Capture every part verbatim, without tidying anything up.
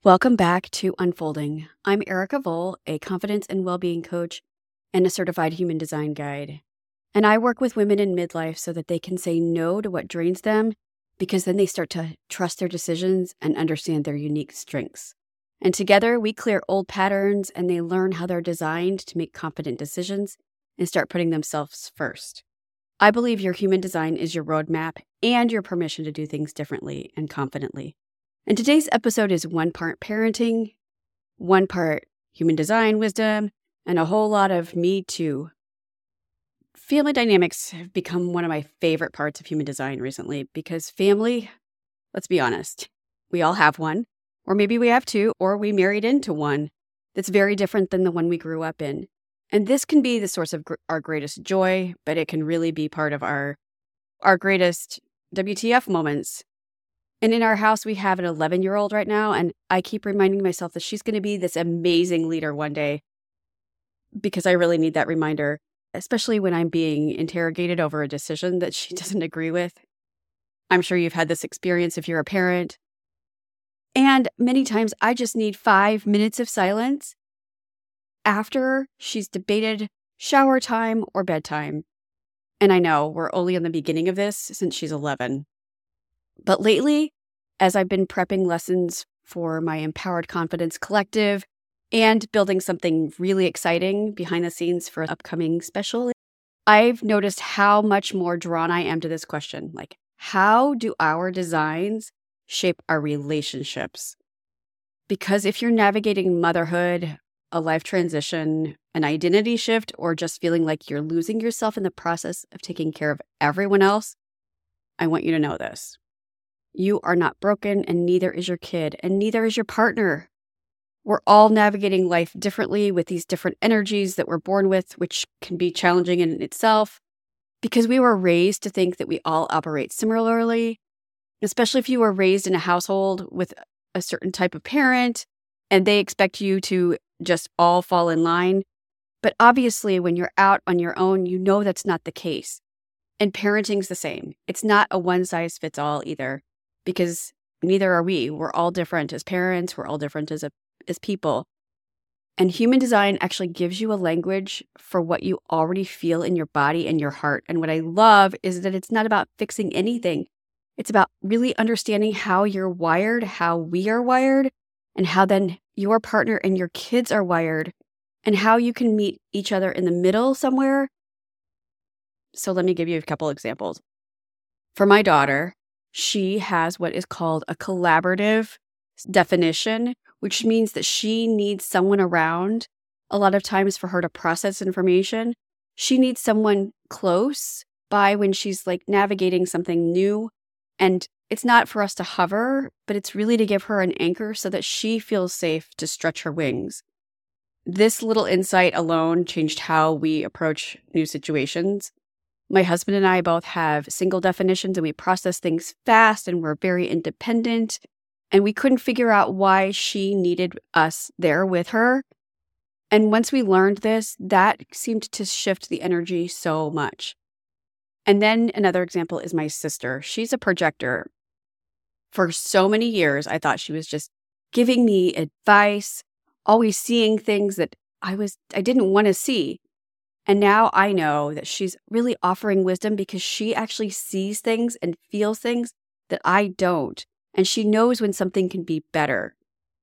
Welcome back to Unfolding. I'm Erica Vole, a confidence and well-being coach and a certified human design guide. And I work with women in midlife so that they can say no to what drains them, because then they start to trust their decisions and understand their unique strengths. And together we clear old patterns and they learn how they're designed to make confident decisions and start putting themselves first. I believe your human design is your roadmap and your permission to do things differently and confidently. And today's episode is one part parenting, one part human design wisdom, and a whole lot of me too. Family dynamics have become one of my favorite parts of human design recently because family, let's be honest, we all have one, or maybe we have two, or we married into one that's very different than the one we grew up in. And this can be the source of gr- our greatest joy, but it can really be part of our, our greatest W T F moments. And in our house, we have an eleven-year-old right now, and I keep reminding myself that she's going to be this amazing leader one day because I really need that reminder, especially when I'm being interrogated over a decision that she doesn't agree with. I'm sure you've had this experience if you're a parent. And many times, I just need five minutes of silence after she's debated shower time or bedtime. And I know we're only in the beginning of this since she's eleven. But lately, as I've been prepping lessons for my Empowered Confidence Collective and building something really exciting behind the scenes for an upcoming special, I've noticed how much more drawn I am to this question. Like, how do our designs shape our relationships? Because if you're navigating motherhood, a life transition, an identity shift, or just feeling like you're losing yourself in the process of taking care of everyone else, I want you to know this. You are not broken, and neither is your kid, and neither is your partner. We're all navigating life differently with these different energies that we're born with, which can be challenging in itself because we were raised to think that we all operate similarly, especially if you were raised in a household with a certain type of parent and they expect you to just all fall in line. But obviously, when you're out on your own, you know that's not the case. And parenting's the same. It's not a one-size-fits-all either. Because neither are we. We're all different as parents. We're all different as a, as people. And human design actually gives you a language for what you already feel in your body and your heart. And what I love is that it's not about fixing anything. It's about really understanding how you're wired, how we are wired, and how then your partner and your kids are wired, and how you can meet each other in the middle somewhere. So let me give you a couple examples. For my daughter, she has what is called a collaborative definition, which means that she needs someone around a lot of times for her to process information. She needs someone close by when she's like navigating something new. And it's not for us to hover, but it's really to give her an anchor so that she feels safe to stretch her wings. This little insight alone changed how we approach new situations. My husband and I both have single definitions and we process things fast and we're very independent. And we couldn't figure out why she needed us there with her. And once we learned this, that seemed to shift the energy so much. And then another example is my sister. She's a projector. For so many years, I thought she was just giving me advice, always seeing things that I was I didn't want to see. And now I know that she's really offering wisdom because she actually sees things and feels things that I don't. And she knows when something can be better.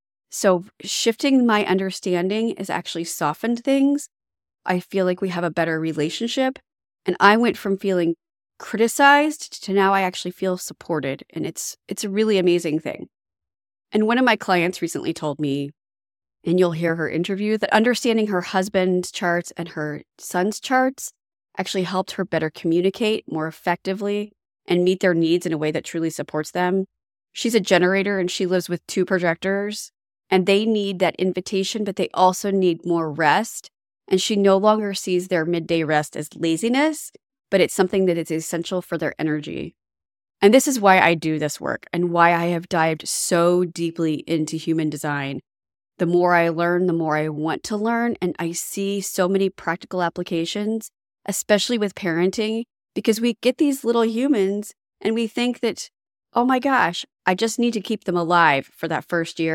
So shifting my understanding has actually softened things. I feel like we have a better relationship. And I went from feeling criticized to now I actually feel supported. And it's it's a really amazing thing. And one of my clients recently told me, and you'll hear her interview, that understanding her husband's charts and her son's charts actually helped her better communicate more effectively and meet their needs in a way that truly supports them. She's a generator and she lives with two projectors and they need that invitation, but they also need more rest. And she no longer sees their midday rest as laziness, but it's something that is essential for their energy. And this is why I do this work and why I have dived so deeply into human design. The more I learn, the more I want to learn. And I see so many practical applications, especially with parenting, because we get these little humans and we think that, oh my gosh, I just need to keep them alive for that first year.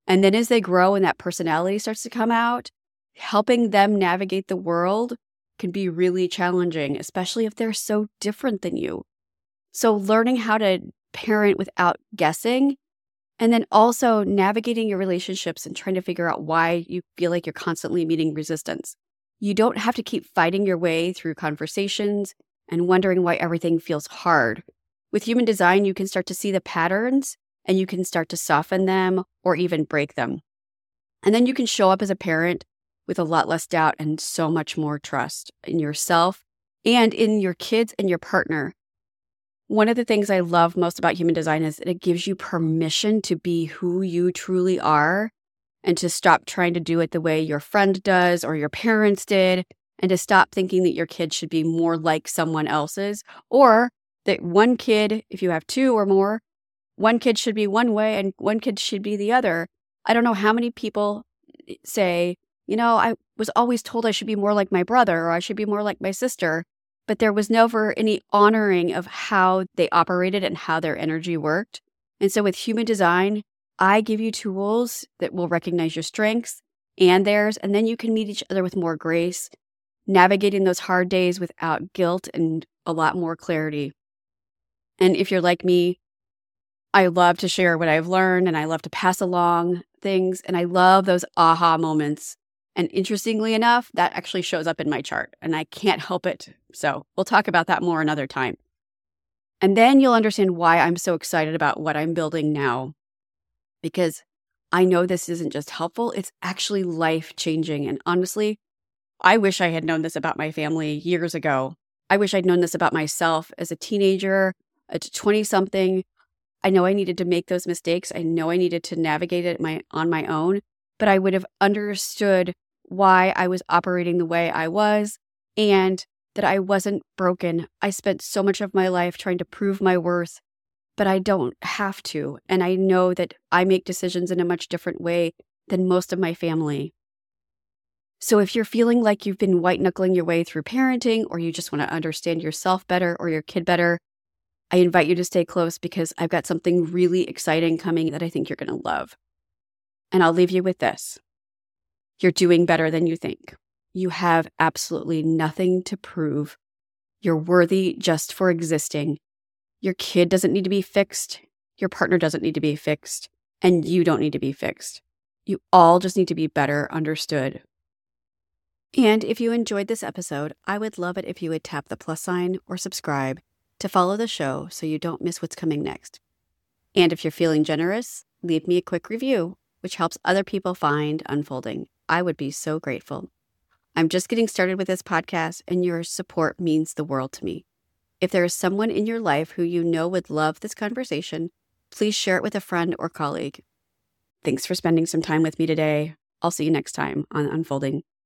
And then as they grow and that personality starts to come out, helping them navigate the world can be really challenging, especially if they're so different than you. So learning how to parent without guessing, and then also navigating your relationships and trying to figure out why you feel like you're constantly meeting resistance. You don't have to keep fighting your way through conversations and wondering why everything feels hard. With human design, you can start to see the patterns and you can start to soften them or even break them. And then you can show up as a parent with a lot less doubt and so much more trust in yourself and in your kids and your partner. One of the things I love most about human design is that it gives you permission to be who you truly are and to stop trying to do it the way your friend does or your parents did, and to stop thinking that your kid should be more like someone else's, or that one kid, if you have two or more, one kid should be one way and one kid should be the other. I don't know how many people say, you know, I was always told I should be more like my brother or I should be more like my sister, but there was never any honoring of how they operated and how their energy worked. And so with human design, I give you tools that will recognize your strengths and theirs, and then you can meet each other with more grace, navigating those hard days without guilt and a lot more clarity. And if you're like me, I love to share what I've learned and I love to pass along things, and I love those aha moments. And interestingly enough, that actually shows up in my chart and I can't help it. So we'll talk about that more another time. And then you'll understand why I'm so excited about what I'm building now. Because I know this isn't just helpful, it's actually life-changing. And honestly, I wish I had known this about my family years ago. I wish I'd known this about myself as a teenager, a twenty-something. I know I needed to make those mistakes. I know I needed to navigate it my, on my own, but I would have understood why I was operating the way I was and that I wasn't broken. I spent so much of my life trying to prove my worth, but I don't have to. And I know that I make decisions in a much different way than most of my family. So if you're feeling like you've been white knuckling your way through parenting, or you just want to understand yourself better or your kid better, I invite you to stay close because I've got something really exciting coming that I think you're going to love. And I'll leave you with this. You're doing better than you think. You have absolutely nothing to prove. You're worthy just for existing. Your kid doesn't need to be fixed. Your partner doesn't need to be fixed. And you don't need to be fixed. You all just need to be better understood. And if you enjoyed this episode, I would love it if you would tap the plus sign or subscribe to follow the show so you don't miss what's coming next. And if you're feeling generous, leave me a quick review, which helps other people find Unfolding. I would be so grateful. I'm just getting started with this podcast, and your support means the world to me. If there is someone in your life who you know would love this conversation, please share it with a friend or colleague. Thanks for spending some time with me today. I'll see you next time on Unfolding.